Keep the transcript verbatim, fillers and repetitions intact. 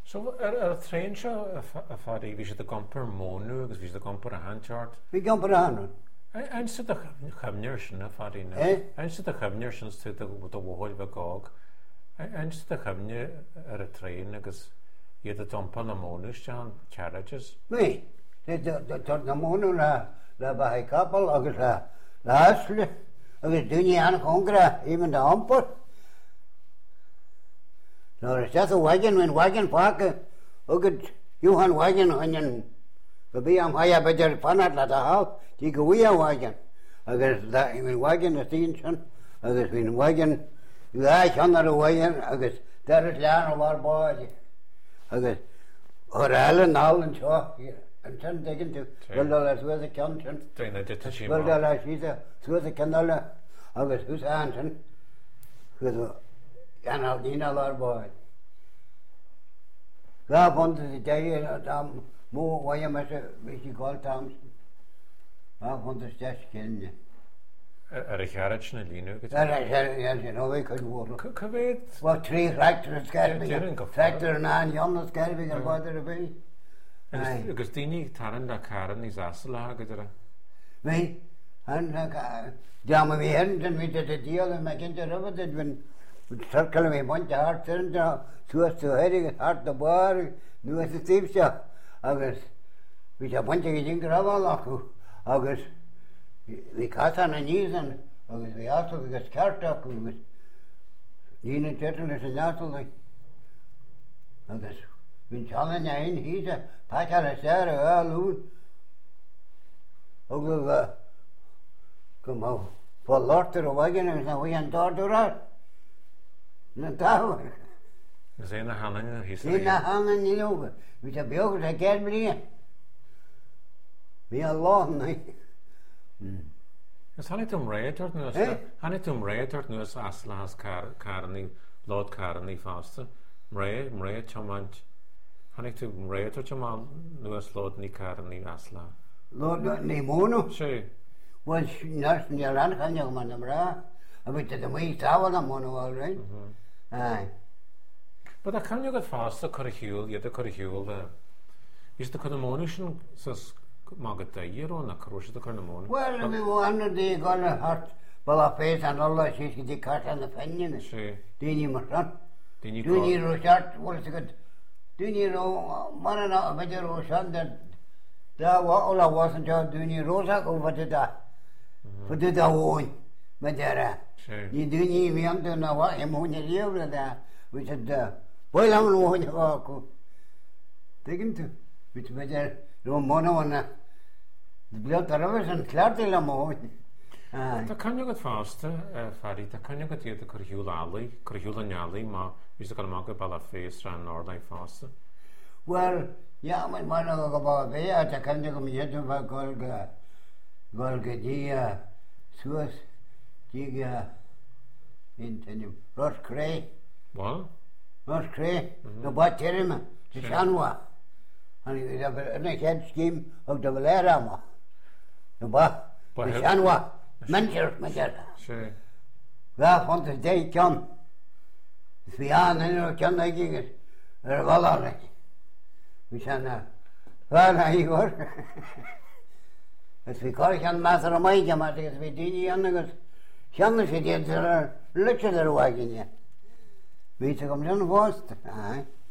So er er trein seo a fadi bhí sé a gompar mónú agus bhí a gompar a handseart. Bhí gompar a hanú. Ein si a chymnir sin a fadi na. Ein si a chymnir sin tu a bhóil bh gog. Ein si a chymnir ar a trein agus iad a dompar na mónú stean carriages. Bhí, tar na mónú le bhai capal agus le asle agus duine an congra even de ampar. No, is dat a wagon when wagon park ogd Johan wagon hanen be am haya beter panat la da ha die goeie wagon agus da in wagon de station agus in wagon ja chander wagon agus daar is laan war boy agus orale nalen so en tan tegen te wel dat so ze kan tan Train dit te zien. wel dat is so ze kan alle agus hus aan tan goed ja, nou, die nou daar bij. Daar vond ze die dan moe waar je met ze met die goldtams. Daar vond ze steeds kennen. Er a carriage na línu. Ja, ja, ja, ja, nou ik het woord. Cyfeid. Wat twee tractors scherpingen. Tractor na een Jan scherpingen wat erbij. Agus dini taran da caran is asla gyda. Nee, en ja, maar we hebben dan met de deal en mijn kinderen hebben dat we cirkelen we bond hard zijn daar, zoals zo heilig hard de bar, nu is het tiefste. Agus, we zijn bond je dingen allemaal lachen. Agus, we katten en niezen. Agus, we hadden we gestart ook. Agus, die in het is een jaartal. Agus, we zullen je in hier, pakken sterren, ja, loon. Ook we, kom op, voor later wagen en zijn we aan daar door. Na daar. We zijn naar hangen, hier zijn naar hangen niet over. We zijn bij ons een keer brengen. We al lachen, nee. Is han het om rijtort nu is han het om rijtort nu is aslas kar karni lot karni vaste. Mrei mrei chamant. Han het om rijtort chamal nu is lot ni karni asla. Lot ni mono. Sí. Was nas ni alan kan yo manamra. Abit de mai tawa mono all right. Ai. But that can you get faster corrigiul, yet the corrigiul the is the conomotion says Magad da year on a crush the conomon. Well, we wanted the gonna hurt Bala face and all that she's the cut and the penny. She didn't you must Didn't you do you know shot what is good? Do you know man a better ocean that that all I wasn't just doing you rosa over to that. For the one. But there you do need me under now what I'm on the over there. We said well I'm on the walk. Taken to which better no mono on the blood and clarity la mo. Da kan you get faster, Fadi, da kan you get the corrigiul alley, corrigiul and alley, ma is the Kalamaga Bala face ran northern faster. Well, yeah, my man of the Baba, I can you come here to Golga Golgadia, Suez, Giga, in Ross Cray. What? Ross Cray, the Baterima, the Shanwa. And he was a head scheme of the Valerama. The Ba, the Shanwa, Manchester, Manchester. Sure. Waar vond de day kan. We aan en kan dat ik er wel aan. We zijn waar naar hier hoor. Het we kan gaan maar er maar je maar het we die niet anders. Kan je dit er lukken er wagen. Weet je kom dan vast.